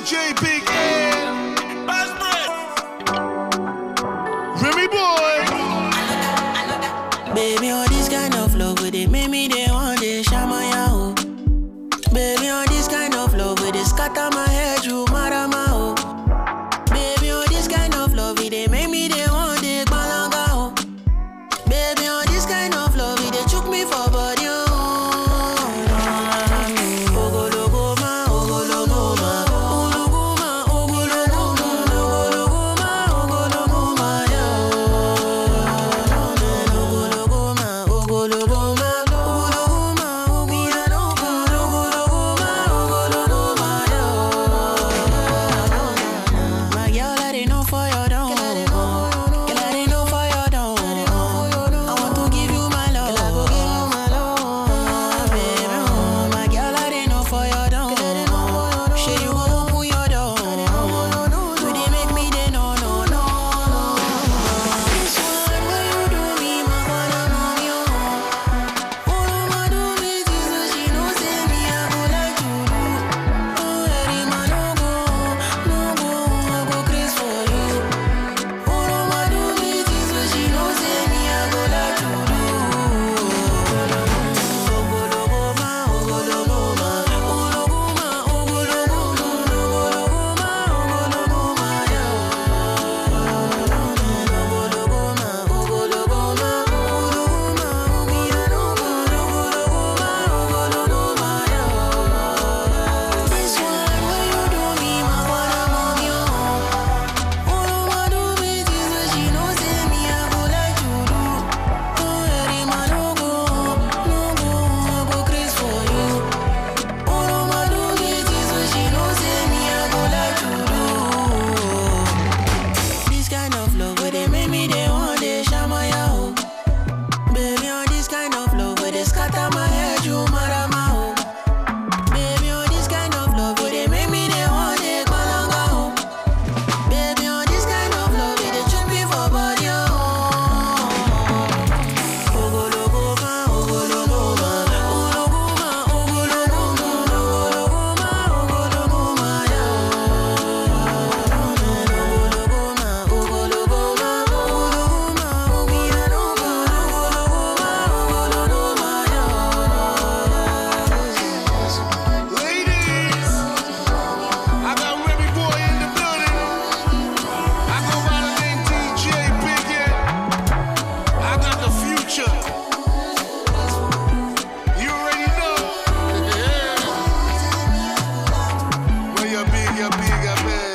DJ Big Ed. Remy Boy. Baby, all this kind of love with it make me they want to shama ya ho. Baby, all this kind of love with it scatter my head, you mara ma ho. Baby, all this kind of love with it make me they want to balanga ho. Baby, all this kind of love with it choke me for body ho. You're big, I bet.